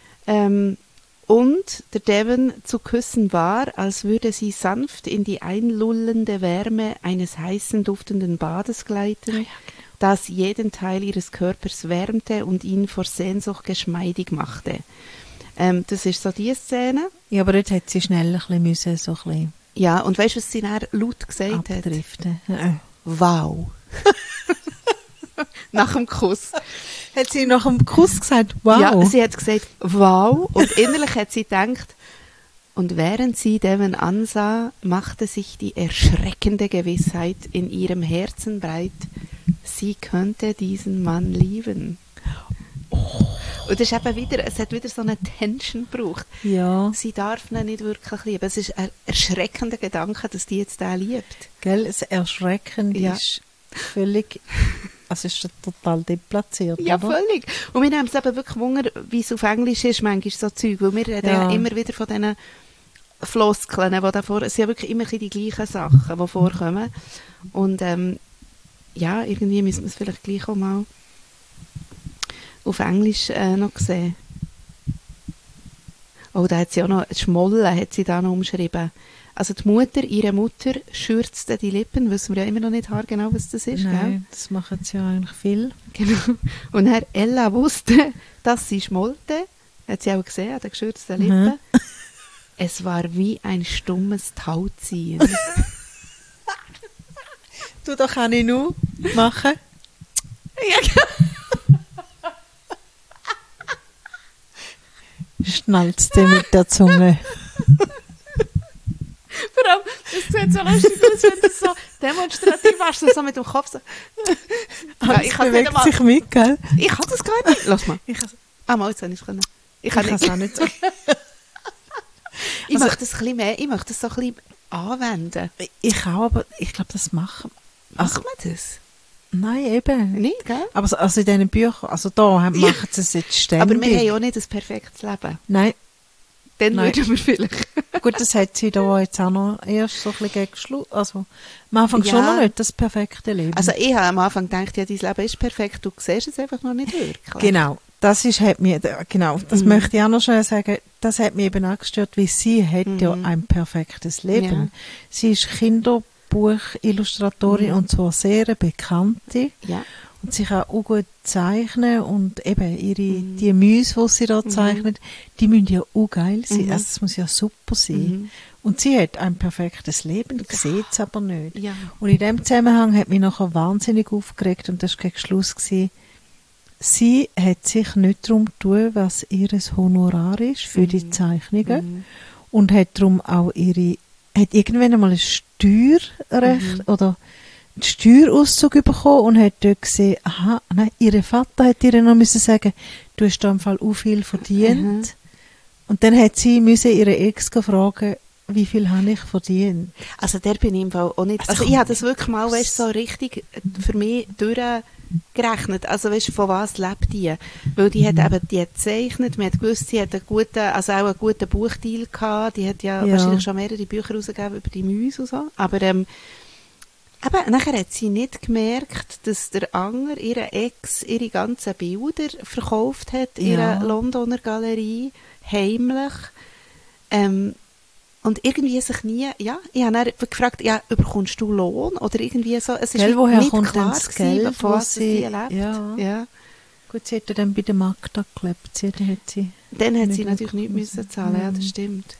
und der Devon zu küssen war, als würde sie sanft in die einlullende Wärme eines heißen, duftenden Bades gleiten, das jeden Teil ihres Körpers wärmte und ihn vor Sehnsucht geschmeidig machte. Das ist so die Szene. Ja, aber dort hätte sie schnell ein bisschen so ein bisschen Ja, und weißt du, was sie dann laut gesagt hat? abdriften. Wow. Nach dem Kuss. Hat sie nach dem Kuss gesagt, wow? Ja, sie hat gesagt, wow. Und innerlich hat sie gedacht, und während sie Devon ansah, machte sich die erschreckende Gewissheit in ihrem Herzen breit, sie könnte diesen Mann lieben. Und das ist eben wieder, es hat wieder so eine Tension gebraucht. Ja, Sie darf ihn nicht wirklich lieben. Es ist ein erschreckender Gedanke, dass die jetzt den liebt. gell, das Erschreckende Ja. ist völlig, also ist total deplatziert, Ja, oder? völlig. Und wir haben es eben wirklich Wunder, wie es auf Englisch ist, manchmal so Zeug, weil wir reden ja immer wieder von diesen Floskeln, die davor, es sind ja wirklich immer die gleichen Sachen, die vorkommen. Und ja, irgendwie müssen wir es vielleicht gleich auch mal auf Englisch noch sehen. Oh, da hat sie auch noch, Schmollen hat sie da noch umschrieben. Also die Mutter, ihre Mutter, schürzte die Lippen, wissen wir ja immer noch nicht haargenau, was das ist, gell? Nein, das machen sie ja eigentlich viel. Genau. Und Herr Ella wusste, dass sie schmollte. Hat sie auch gesehen, an den geschürzten Lippen. Es war wie ein stummes Tauziehen. Du, da kann ich nur machen. Schnalzt dir mit der Zunge. Vor allem, das sieht so lustig aus, wenn du so demonstrativ machst, so mit dem Kopf so. Alles ich kann bewegt sich mit, gell? Ich kann das gar nicht. Lass mal. Ich kann Mal, jetzt habe ich es können. Ich es auch nicht so. Ich möchte das ein bisschen mehr, ich möchte das so ein bisschen anwenden. Ich auch, aber ich glaube, das machen. Macht man das? Nein, eben. Nicht, gell? Aber also in diesen Büchern, also da machen sie es jetzt ständig. Aber wir haben ja auch nicht ein perfektes Leben. Nein, Dann Nein. würden wir vielleicht. gut, das hat sie da jetzt auch noch erst so ein bisschen gegen Schluss. Also am Anfang Ja. schon noch nicht das perfekte Leben. Also ich habe am Anfang gedacht, ja, dein Leben ist perfekt, du siehst es einfach noch nicht wirklich. Genau, das möchte ich auch noch schnell sagen, das hat mich eben auch gestört, weil sie hat ja ein perfektes Leben. Ja. Sie ist Kinderbuchillustratorin und zwar sehr eine bekannte Ja. und sie kann auch gut zeichnen und eben die Mäuse, die sie da zeichnet, die müssen ja auch geil sein, also es muss ja super sein. Und sie hat ein perfektes Leben, sieht es aber nicht. Ja. Und in dem Zusammenhang hat mich nachher wahnsinnig aufgeregt und das war gegen Schluss gewesen. Sie hat sich nicht darum getan, was ihr Honorar ist für die Zeichnungen und hat darum auch hat irgendwann einmal ein Steuerrecht oder einen Steuerauszug bekommen und hat dort gesehen, aha, nein, ihr Vater hat ihr noch müssen sagen, du hast da im Fall auch viel verdient. Und dann hat sie müssen ihre Ex fragen, wie viel habe ich verdient? Also der bin ich im Fall auch nicht. Also ich habe das wirklich mal, weißt, so richtig für mich durchgerechnet. Also weißt, von was lebt die? Weil die hat eben, die hat gezeichnet, man hat gewusst, sie hat einen guten, also auch einen guten Buchdeal gehabt. Die hat ja wahrscheinlich schon mehrere Bücher rausgegeben über die Mäuse und so. Aber eben, nachher hat sie nicht gemerkt, dass der Anger, ihre Ex, ihre ganzen Bilder verkauft hat in ihrer Londoner Galerie, heimlich. Und irgendwie sich nie, ich habe dann gefragt, bekommst du Lohn? Oder irgendwie so, es ist woher nicht kommt klar das gewesen, Geld, bevor was sie erlebt. Ja. Gut, sie hat dann bei der Magda gelebt. Dann hat sie natürlich nichts müssen zahlen, ja, das stimmt.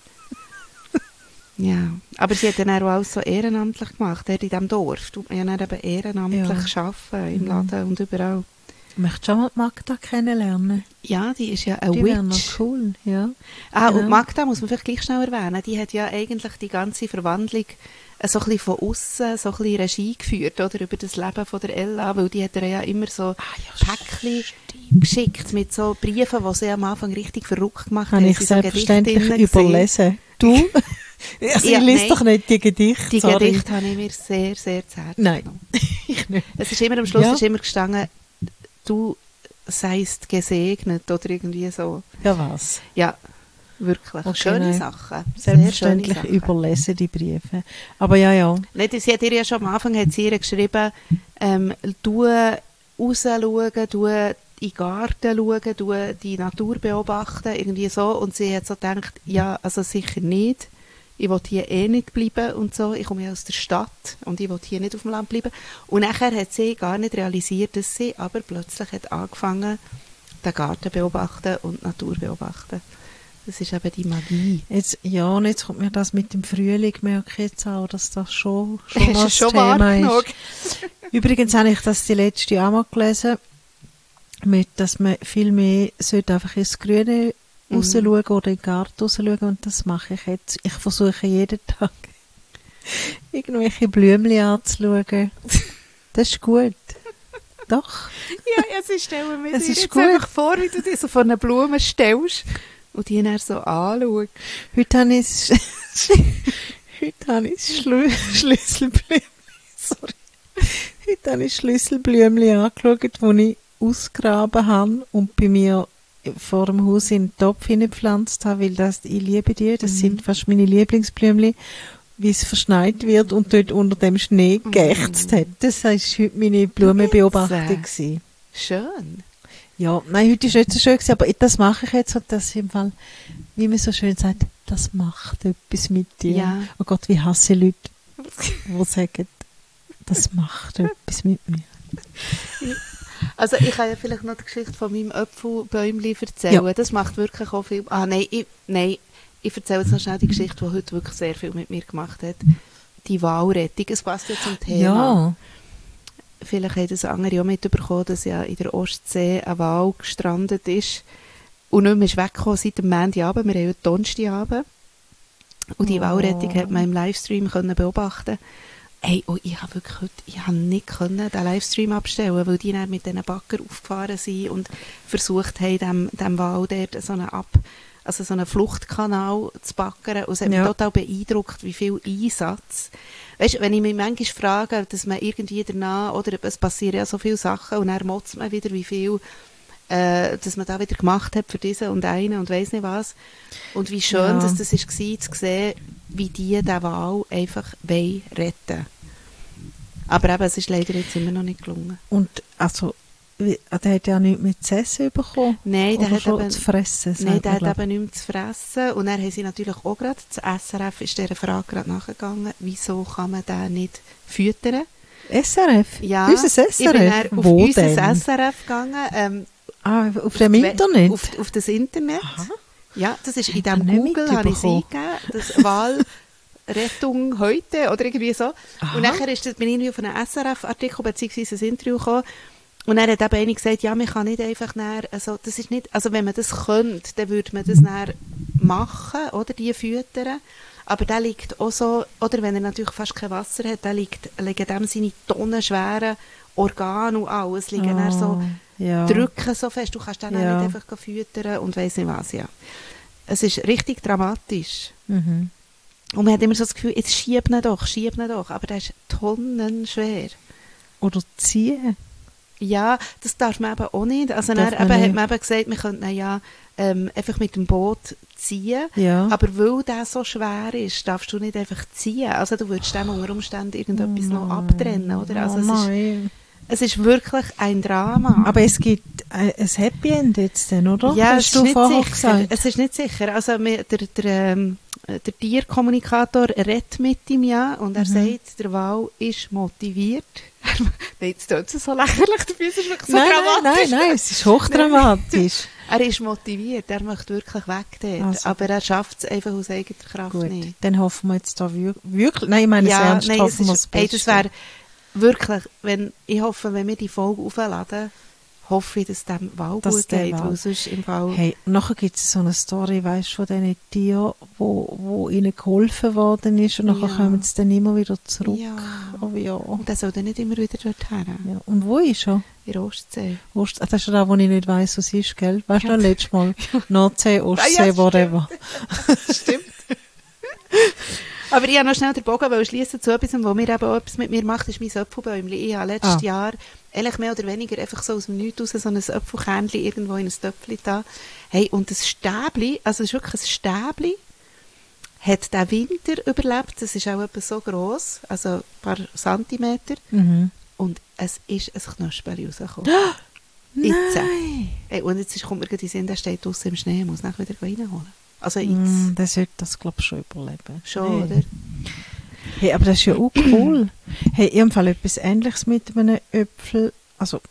Ja, aber sie hat dann auch alles so ehrenamtlich gemacht, in diesem Dorf. Du ja dann eben ehrenamtlich arbeiten, im Laden und überall. Möchtest du schon mal die Magda kennenlernen? Ja, die ist ja eine Die wäre noch Witch. cool, ja. Und Magda muss man vielleicht gleich schnell erwähnen, die hat ja eigentlich die ganze Verwandlung so ein bisschen von aussen, so ein bisschen Regie geführt, oder, über das Leben von der Ella, weil die hat ihr ja immer so Päckchen geschickt mit so Briefen, die sie am Anfang richtig verrückt gemacht haben. Habe ich selbstverständlich überlesen. Du? Also ich lese doch nicht die Gedichte. Die Gedichte habe ich mir sehr, sehr zu Herzen genommen. Ich nicht. Es ist immer am Schluss ist immer gestanden, du seist gesegnet oder irgendwie so. Ja, was? Ja, wirklich. Okay, schöne Sachen. Selbstverständlich schöne Sachen. Überlesen die Briefe. Aber ja. Nein, sie hat ihr ja schon am Anfang hat sie ihr geschrieben, du rausschauen, du in den Garten schauen, du die Natur beobachten, irgendwie so. Und sie hat so gedacht, ja, also sicher nicht. Ich will hier nicht bleiben und so. Ich komme ja aus der Stadt und ich will hier nicht auf dem Land bleiben. Und nachher hat sie gar nicht realisiert, dass sie aber plötzlich hat angefangen, den Garten beobachten und die Natur beobachten. Das ist eben die Magie. Jetzt kommt mir das mit dem Frühling, merke ich jetzt auch, dass das schon das das Thema ist. Übrigens habe ich das die letzte auch mal gelesen, dass man viel mehr sollte einfach ins Grüne rausschauen oder in den Garten rausschauen, und das mache ich jetzt. Ich versuche jeden Tag irgendwelche Blümchen anzuschauen. Das ist gut. Doch. Ja, ich stelle mir es ist jetzt gut. einfach vor, wie du dich so vor einer Blume stellst und die dann so anschaust. Heute habe ich Schlüsselblümchen. Sorry. Heute habe ich Schlüsselblümchen angeschaut, die ich ausgegraben habe und bei mir vor dem Haus in den Topf hineingepflanzt habe, weil ich liebe die. Das sind fast meine Lieblingsblümchen, wie es verschneit wird und dort unter dem Schnee geächzt hat. Das war heute meine Blumenbeobachtung. Schön. Ja, nein, heute war nicht so schön, aber das mache ich jetzt, und das im Fall, wie man so schön sagt, das macht etwas mit dir. Ja. Oh Gott, wie hasse ich Leute, die sagen, das macht etwas mit mir. Also ich kann ja vielleicht noch die Geschichte von meinem Apfelbäumchen erzählen. Ja. Das macht wirklich auch viel... Ich erzähle jetzt noch schnell die Geschichte, die heute wirklich sehr viel mit mir gemacht hat. Die Walrettung, es passt ja zum Thema. Ja. Vielleicht haben das andere auch mitbekommen, dass ja in der Ostsee ein Wal gestrandet ist und nicht mehr ist weggekommen seit dem Montagabend. Wir haben heute Donnerstagabend. Und die Walrettung hat man im Livestream beobachten. Hey, ich habe wirklich heute, nicht können den Livestream abstellen, weil die dann mit diesen Bagger aufgefahren sind und versucht haben, dem Wal dort so einen Fluchtkanal zu baggern. Und es hat mich total beeindruckt, wie viel Einsatz. Weißt du, wenn ich mich manchmal frage, dass man irgendwie danach, oder es passieren ja so viele Sachen und dann motzt man wieder, wie viel dass man da wieder gemacht hat für diesen und einen und weiss nicht was. Und wie schön dass das war, zu sehen, wie die den Wal einfach retten. Aber eben, es ist leider jetzt immer noch nicht gelungen. Und also, der hat ja nichts mehr zu essen bekommen? Nein, der hat eben zu fressen. Nein, der hat eben nichts zu fressen. Und dann haben sie natürlich auch gerade, das SRF ist dieser Frage gerade nachgegangen, wieso kann man den nicht füttern? SRF? Ja. Unser SRF? Ich bin dann auf Wo unser denn? SRF gegangen. Auf dem Internet? Auf das Internet. Aha. Ja, das ist in diesem Google, habe ich es eingegeben, das Wahlrettung heute oder irgendwie so. Aha. Und nachher bin ich irgendwie auf einen SRF-Artikel bzw. ein Interview gekommen. Und dann hat eben einer gesagt, ja, man kann nicht einfach näher, also das ist nicht, also wenn man das könnte, dann würde man das näher machen, oder die füttern. Aber der liegt auch so, oder wenn er natürlich fast kein Wasser hat, dann liegen dem seine tonnenschweren Organe und alles, liegen dann so, drücken so fest, du kannst den auch nicht einfach füttern und weiss nicht was, ja. Es ist richtig dramatisch. Und man hat immer so das Gefühl, jetzt schieb ihn doch, aber der ist tonnenschwer. Oder ziehen. Ja, das darf man eben auch nicht. Also dann hat man eben gesagt, wir könnten ihn ja einfach mit dem Boot ziehen, aber weil der so schwer ist, darfst du nicht einfach ziehen. Also du würdest dem unter Umständen irgendetwas noch abtrennen, oder? Also es ist wirklich ein Drama. Aber es gibt ein Happy End jetzt dann, oder? Ja, hast du vorher gesagt? Es ist nicht sicher. Also der Tierkommunikator redet mit ihm ja und er sagt, der Wal ist motiviert. Nein, jetzt tut es so lächerlich, dabei ist es wirklich so dramatisch. Nein, es ist hochdramatisch. Er ist motiviert, er möchte wirklich weg dort, aber er schafft es einfach aus eigener Kraft nicht. Dann hoffen wir jetzt da wirklich, nein, ich meine es ernst, hoffen wir das Beste. Das wäre wirklich, ich hoffe, wenn wir die Folge aufladen, hoffe ich, dass es dem Wal gut geht, weil sonst im Fall... Hey, nachher gibt es so eine Story, weißt du, von diesen Tieren, wo ihnen geholfen worden ist und nachher kommen sie dann immer wieder zurück. Ja. Oh, ja. Und der soll dann nicht immer wieder dorthin. Ja. Und wo ist er? In der Ostsee. Das ist da, wo ich nicht weiss, was ist, gell? Weißt du, noch letztes Mal? Nordsee, Ostsee, whatever. Stimmt. Aber ich habe noch schnell den Bogen schliessen zu etwas, was mir eben auch etwas mit mir macht, ist mein Äpfelbäumchen. Ich habe letztes Jahr, eigentlich mehr oder weniger, einfach so aus dem Nichts raus, so ein Äpfelkernchen irgendwo in ein Töpfchen da. Hey, und das Stäbli, also es ist wirklich ein Stäbli, hat den Winter überlebt. Das ist auch etwa so gross, also ein paar Zentimeter. Und es ist ein Knöspeli rausgekommen. Nein! Hey, und jetzt kommt mir gerade in den Sinn, der steht draussen im Schnee, muss nachher wieder reinholen. Also jetzt. Der sollte das, glaube ich, schon überleben. Schon, oder? Hey, aber das ist ja auch cool. Hey, ich habe etwas Ähnliches mit einem Äpfel, also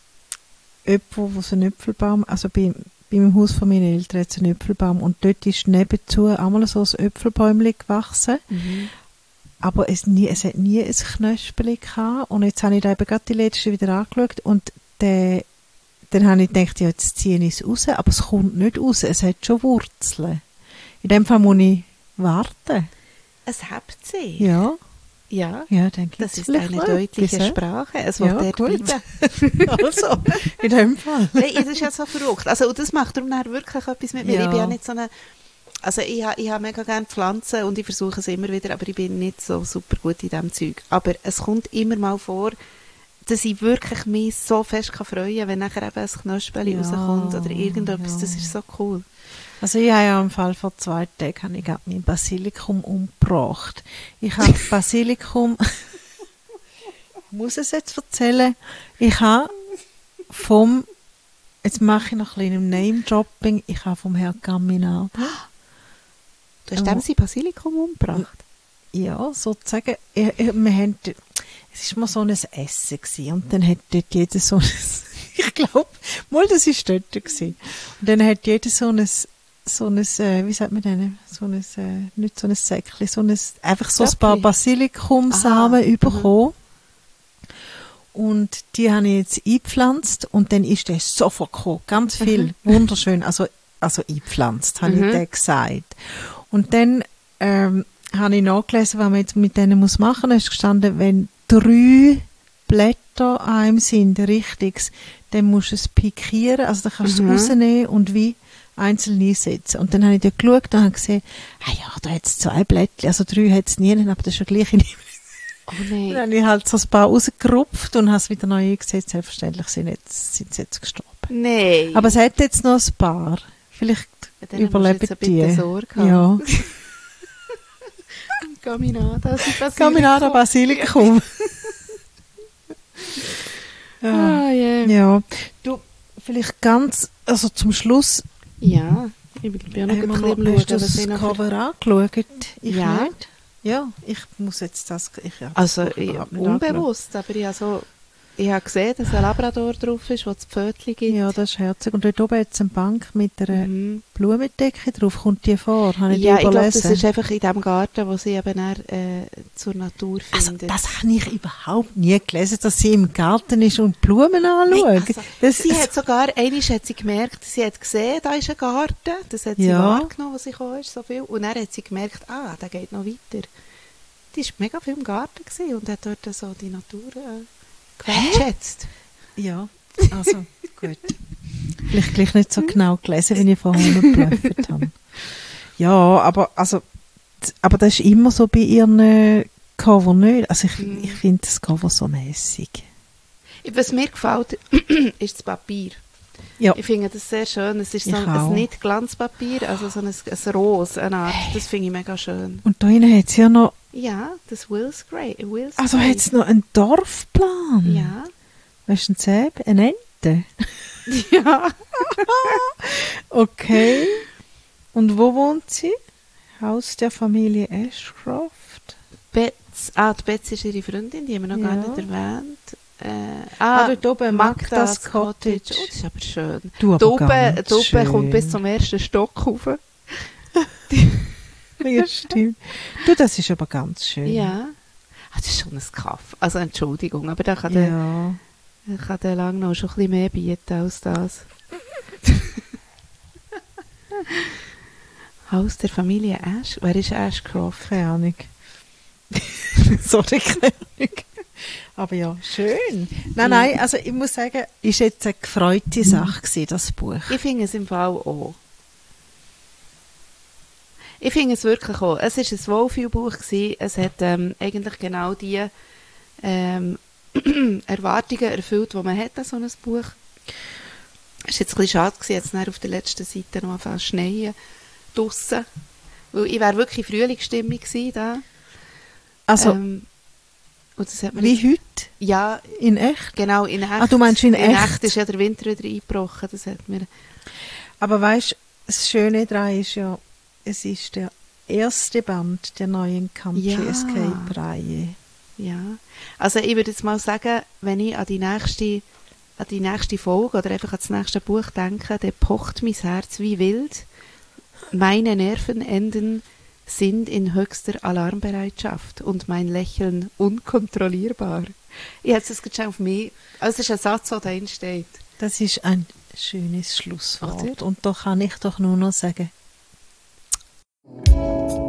Äpfel, wo so ein Äpfelbaum, also bei meinem Haus von meinen Eltern hat es einen Äpfelbaum und dort ist nebenzu einmal so ein Äpfelbäumchen gewachsen. Aber es hat nie ein Knöspeli gehabt. Und jetzt habe ich da eben gerade die letzte wieder angeschaut und dann habe ich gedacht, ja, jetzt ziehe ich es raus, aber es kommt nicht raus, es hat schon Wurzeln. In dem Fall muss ich warten. Es hebt sich. Ja. Ja, denke ich. Das ist eine deutliche Sprache. Es wird dort bleiben. Also, in dem Fall. Nein, das ist ja so verrückt. Also, und das macht darum wirklich etwas mit mir. Ja. Ich bin ja nicht so eine... Also ich habe mega gerne Pflanzen und ich versuche es immer wieder, aber ich bin nicht so super gut in diesem Zeug. Aber es kommt immer mal vor, dass ich wirklich mich so fest freuen kann, wenn nachher eben ein Knöspeli rauskommt oder irgendetwas. Das ist so cool. Also ich habe ja im Fall vor 2 Tagen ich habe mein Basilikum umgebracht. Ich habe Basilikum... Ich muss es jetzt erzählen. Ich habe jetzt mache ich noch ein bisschen Name-Dropping, ich habe vom Herrn Caminada. Du hast dem sein Basilikum umgebracht? Ja, sozusagen. Es war mal so ein Essen gewesen, und dann hat dort jeder so ein, ich glaube, das war dort gewesen. Und dann hat jeder so ein, wie sagt man denn, nicht so ein Säckchen, einfach so ein paar Basilikumsamen bekommen. Und die habe ich jetzt eingepflanzt und dann ist der sofort gekommen. Ganz viel, wunderschön, also eingepflanzt, habe ich dir gesagt. Und dann habe ich nachgelesen, was man jetzt mit denen machen muss. Da ist gestanden, wenn 3 Blätter an einem sind, richtig, dann musst du es pikieren, also dann kannst du es rausnehmen und wie einzeln einsetzen. Und dann habe ich da geschaut und habe gesehen, da hat es 2 Blättchen, also 3 hat es nie, aber das ist ja gleich nicht. Oh nein. Dann habe ich halt so ein paar rausgerupft und habe es wieder neu eingesetzt. Selbstverständlich sind sie jetzt gestorben. Nein. Aber es hat jetzt noch ein paar. Vielleicht überleben die. Sorge ja. Caminada Basilikum. Ja. Du, vielleicht ganz, also zum Schluss. Ja, ich bin ja noch ein bisschen hast du das Cover angeschaut? Ich ja. Nicht. Ja, ich muss jetzt das... Also unbewusst, aber ja so... Ich habe gesehen, dass ein Labrador drauf ist, wo das Pfötchen gibt. Ja, das ist herzig. Und dort oben hat es eine Bank mit einer Blumendecke drauf. Kommt die vor? Habe ich die Ja, ich glaube, überlesen? das ist einfach in dem Garten, wo sie eben dann, zur Natur Also, findet. das habe ich überhaupt nie gelesen, dass sie im Garten ist und Blumen anschaut. Nein, also, Das sie ist- hat sogar, einmal hat sie gemerkt, sie hat gesehen, da ist ein Garten, das hat sie Ja. wahrgenommen, als sie gekommen ist, so viel. Und dann hat sie gemerkt, der geht noch weiter. Die war mega viel im Garten gewesen und hat dort so die Natur gewertschätzt. Ja, also gut. Vielleicht gleich nicht so genau gelesen, wie ich vorher geblufft habe. Ja, aber das ist immer so bei ihren Cover nicht. Also ich finde das Cover so mäßig. Was mir gefällt, ist das Papier. Ja. Ich finde das sehr schön. Es ist so Ich ein auch. nicht Glanzpapier, also so ein Rose, eine Art. Das finde ich mega schön. Und da hinten hat es ja noch, Ja, das Will's Grey. also hat es noch einen Dorfplan. Ja. Weißt du, ein Zäb? Eine Ente? Ja. Okay. Und wo wohnt sie? Haus der Familie Ashcroft. Betz. Die Betz ist ihre Freundin, die haben wir noch gar Ja. nicht erwähnt. Dort oben, Magdas Cottage. Oh, das ist aber schön. Du, Die aber ganz Oben schön. kommt bis zum ersten Stock rauf. Ja, stimmt. Du, das ist aber ganz schön. Ja. Das ist schon ein Kaff. Also Entschuldigung, aber da kann Ja. der Langnau schon ein bisschen mehr bieten als das. Haus der Familie Ash. Wer ist Ashcroft? Keine Ahnung. Sorry, keine Ahnung. Aber ja, schön. Nein, also ich muss sagen, ist jetzt eine gefreute Sache gewesen, das Buch. Ich finde es im Fall auch. Ich finde es wirklich auch. Es war ein Wohlfühlbuch gewesen. Es hat eigentlich genau die Erwartungen erfüllt, die man hat an so ein Buch. Es war jetzt ein bisschen schade gewesen, jetzt dann auf der letzten Seite noch fast schneien draussen. Weil ich wäre wirklich Frühlingsstimmung gewesen da. Also, Und das hat man wie heute? ja, In echt? genau, in echt. Ah, du meinst in echt? In echt ist ja der Winter wieder eingebrochen. Das hat mir... Aber weißt, das Schöne daran ist ja, es ist der erste Band der neuen Country Ja. Escape-Reihe. Ja, also ich würde jetzt mal sagen, wenn ich an die nächste Folge oder einfach an das nächste Buch denke, dann pocht mein Herz wie wild. Meine Nervenenden sind in höchster Alarmbereitschaft und mein Lächeln unkontrollierbar. Ich hätte es jetzt schon auf mich, also es ist ein Satz, der da drin steht. Das ist ein schönes Schlusswort. Oder? Und da kann ich doch nur noch sagen,